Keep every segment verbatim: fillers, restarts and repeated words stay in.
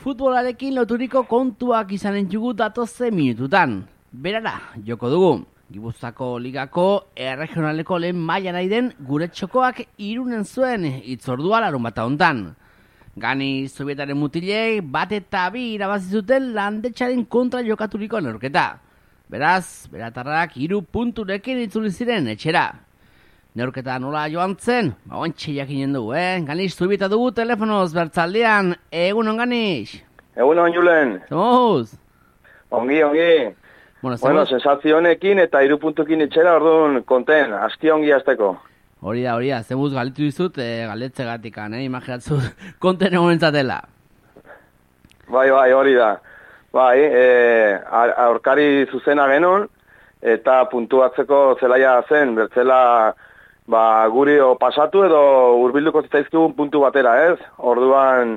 Futbolarekin loturiko kontuak izanen jugu datoze minututan. Berara, joko dugu. Gipuzkoako ligako erregionaleko lehen maila nahi den gure txokoak Irunen zuen itzordua larun bata hontan. Gani Sobietaren mutilei bat eta bi irabazi zuten Landetxaren kontra jokaturiko neurketa. Beraz, beratarrak hiru punturekin itzuli ziren etxera. Neurketa nola joan zen? Ba, ontsi jakinen dugu, eh? Ganix, Zubieta dugu telefonoz bertzaldean. Egunon, Ganix? Egunon, Julen. Zemuz? Ongi, ongi. Bueno, bueno sensazionekin eta hiru puntukin etxera orduan konten, aski ongi azteko. Hori da, hori da. Zemuz galitu dizut, e, galetxegatikan, eh? Imaginatzu konten egon entzatela. Bai, bai, hori da. Bai, e, aurkari zuzena genuen, eta puntuatzeko zelaia zen, bertzela ba, guri o pasatu edo hurbilduko zitzaizkigun puntu batera, ez? Orduan,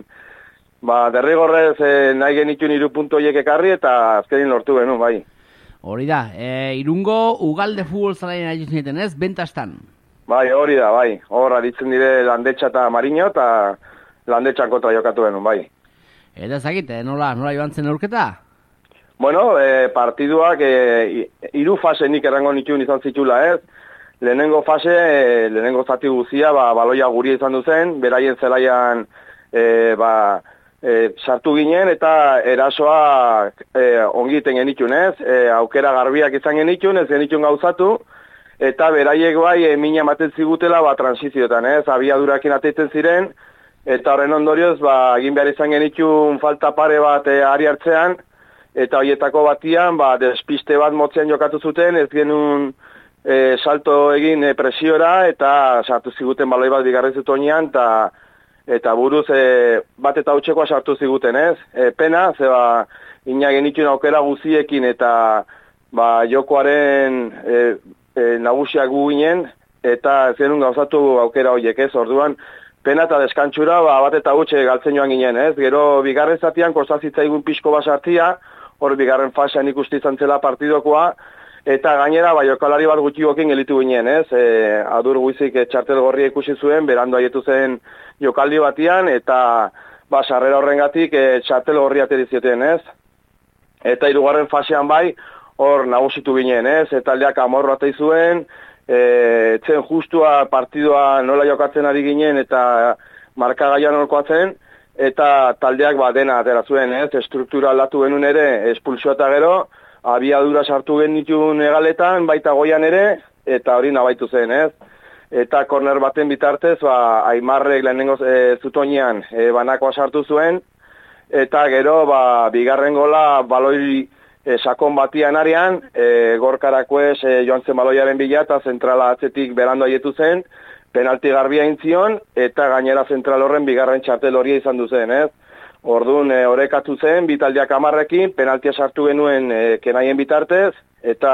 ba, derrigorrez e, nahi genituen hiru puntu horiek ekarri eta azkenin lortu genuen, bai. Hori da, e, Irungo Ugalde futbol zelaien ari zineten, ez? Bentastan. Bai, hori da, bai. Hor aritzen dire Landetxa eta Mariño eta Landetxan kontra jokatu genuen, bai. Eta ezagite, nola, nola joan zen aurketa? Bueno, e, partiduak e, hiru fase nik errango nituen izan zitula, ez? Lehenengo fase, e, lehenengo zati guzia, ba, baloia guri izan duzen, beraien zelaian e, ba, e, sartu ginen eta erasoa e, ongiten genitun, ez? E, aukera garbiak izan genitun, ez genitun gauzatu, eta beraiek bai e, mina ematen zigutela ba, transizioetan, ez? Abiadurakin ateitzen ziren, eta horren ondorioz, ba, egin behar izan genitun falta pare bat e, ari hartzean, eta horietako batian, ba, despiste bat motzean jokatu zuten, ez genuen e, salto egin e, presiora, eta sartu ziguten baloi bat bigarren zutonean, eta, eta buruz e, bat eta hutsekoa sartu ziguten, ez? E, pena, zeba, ina genituen aukera guziekin, eta ba, jokoaren e, e, nagusiak gu ginen, eta ez genuen gauzatu aukera horiek, ez? Orduan, pena eta deskantxura, ba, bat eta hutse galtzen joan ginen, ez? Gero, bigarren zatian, kostazitzaigun pixko basartia, hor bigarren fasean ikusti izan zela partidokoa, eta gainera, bai, jokalari bat gutxiokin gelitu ginen, ez? E, adur guizik e, txartel gorria ikusi zuen, berandu aietu zen jokaldi batian, eta ba, sarrera horrengatik e, txartel gorria aterizioten, ez? Eta hirugarren fasean bai, hor nagusitu ginen, ez? Eta aldeak amorro atei zuen, e, etzen justua partidua nola jokatzen ari ginen, eta markagaian horkoatzen, eta taldeak ba dena atera zuen, ez? Estruktura aldatu genuen ere, espulsioa eta gero, abiadura sartu genituen egaletan, baita goian ere, eta hori nabaitu zen, ez? Eta korner baten bitartez, ba, Aimarrek lehenengo e, zutoinean e, banakoa sartu zuen, eta gero, ba, bigarren gola baloi e, sakon batian arian, e, gorkarakoez e, joan zen baloiaren bila, eta zentrala atzetik berando aietu zen, penalti garbia intzion, eta gainera zentral horren bigarren txartel horia izan duzen, ez? Orduan, e, orekatu zen, bitaldiak amarrekin, penaltia sartu genuen e, kenaien bitartez, eta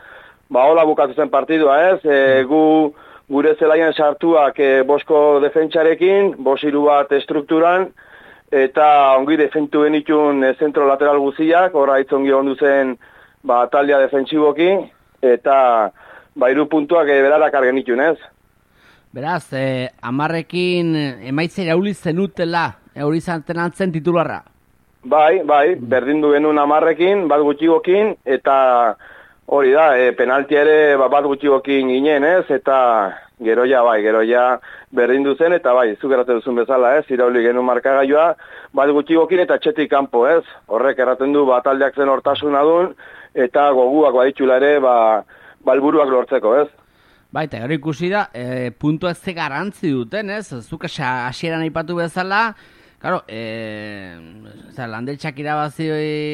ba, hola bukatu zen partidua, ez? E, gu, gure zelaian sartuak e, bosko defentsarekin, bos hiru bat estrukturan, eta ongi defentu genitun e, zentro lateral guziak, horra itzongi ondu zen ba, taldea defentsiboki, eta ba, hiru puntuak e, berarak argen itun, ez? Beraz, eh, amarrekin emaitzera uli zenutela, hori zanten antzen titularra. Bai, bai, berdindu genuen amarrekin, bat gutxigokin, eta hori da, e, penaltia ere bat gutxigokin ginen, ez? Eta geroia, bai, geroia berdindu zen, eta bai, zuk erraten duzun bezala, ez? Irauli genuen markagailua, bat gutxigokin eta txetik kanpo, ez? Horrek erraten du, bat aldeak zen hortasuna duen, eta goguak baditxula ere, ba, balburuak lortzeko, ez? Baita, gero ikusi da, e, puntuak ze garantzi duten, ez? Zuk hasieran aipatu bezala, claro, e, Landetxak irabazi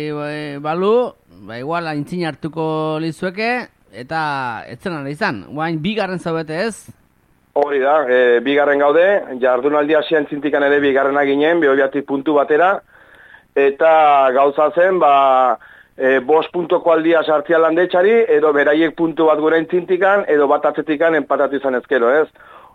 e, balu, ba igual aintzin hartuko lizueke, eta etzen ara izan. Guain, bigarren zaudete, ez? Hori da, e, bigarren gaude, jardunaldi hasieran zintikan ere bigarrena ginen, bihobiatik puntu batera, eta gauza zen, ba, E, bost puntoko aldia sartzia Landetxari, edo beraiek puntu bat gure intzintikan, edo bat atzetikan empatatu izan ezkero, ez?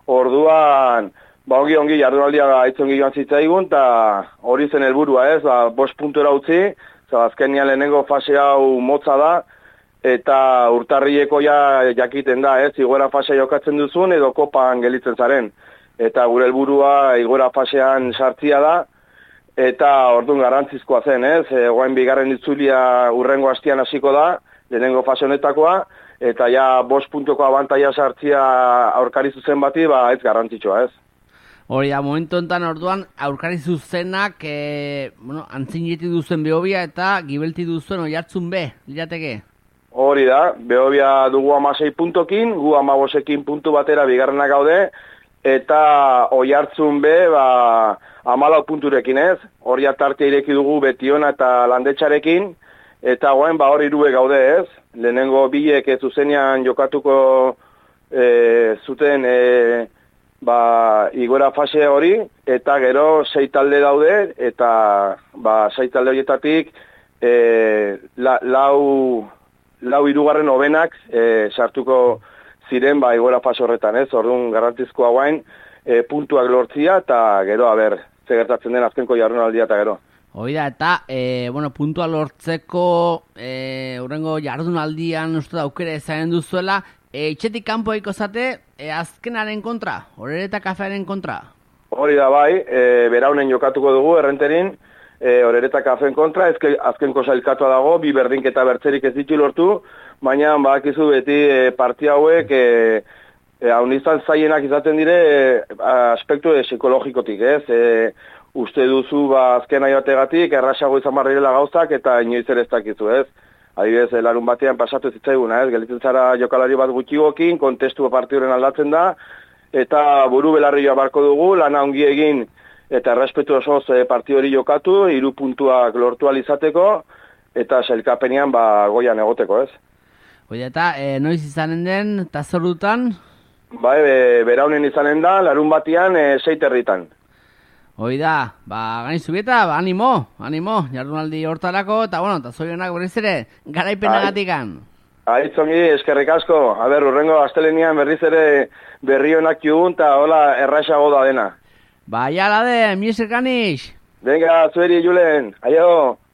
Orduan, ba ongi ongi jardunaldia aitzongi joan zitzaigun, eta hori zen helburua, ez? Ba, bost puntura utzi, azkenean lehenengo fase hau motza da, eta urtarrileko ja jakiten da, ez? Igoera fasea jokatzen duzun, edo kopan gelitzen zaren. Eta gure helburua igoera fasean sartzia da, eta orduan garrantzizkoa zen, ez? E, Oain bigarren itzulia urrengo hastian hasiko da, lehenengo fase honetakoa, eta ja bost puntuko abantaia sartzia aurkari zuzen bati, ba ez garrantzitsua, ez? Hori da, momentu enten orduan aurkari zuzenak, e, bueno, antzineti duzen Behobia eta Gibelti duzen Oiartzun B, lirateke? Hori da, Behobia dugu amasei puntokin, gu amabosekin puntu batera bigarrenak gaude, eta Oiartzun B, ba, amalau punturekin ez, hori atartea ireki dugu Betiona eta Landetxarekin, eta goen ba hori irue gaude ez, lehenengo bilek ez zuzenean jokatuko e, zuten e, ba, igora fase hori, eta gero sei talde daude, eta ba, sei talde horietatik e, la, lau, lau irugarren hobenak e, sartuko ziren ba, igora fase horretan ez, orduan garrantzizkoa guain e, puntuak lortzia, eta gero, a ber, ze gertatzen den azkenko jardunaldia eta gero. Hoi da, eta, e, bueno, puntua lortzeko e, urrengo jardunaldian uste da aukera ezagen duzuela, e, itxetik kanpo eko zate, e, azkenaren kontra, Orereta Kafearen kontra? Hori da bai, e, beraunen jokatuko dugu, errenterin, e, Orereta Kafeen kontra, ezke, azkenko sailkatua dago, bi berdinketa bertzerik ez ditu lortu, baina badakizu beti e, partia hauek, e, e, haunizan zaienak izaten dire, e, aspektu e, psikologikotik, ez? E, uste duzu ba, azken nahi bategatik, errasago izan barrirela gauzak, eta inoiz ere ez dakizu, ez? Adibidez, larun batean pasatu zitzaiguna, ez? Gelitzen zara jokalari bat gutxigokin, kontestu partiduren aldatzen da, eta buru belarrioa barko dugu, lana ongi egin, eta errespetu osoz e, partidu hori jokatu, hiru puntuak lortu alizateko, eta sailkapenean ba, goian egoteko, ez? Hoi eta, e, noiz izanen den, eta zordutan? Ba, e, beraunen izanen da, larun batean, e, seiterritan. Hoi da, ba, gani zubieta, ba, animo, animo, jardunaldi hortarako, eta bueno, eta zorionak berriz ere, garaipenagatikan. Aitzongi, eskerrik asko, a ber, urrengo astelenian berriz ere berri honak jugun, eta hola erraixago da dena. Ba, jala de, mi esker Kanix. Venga, zueri, Julen, aio.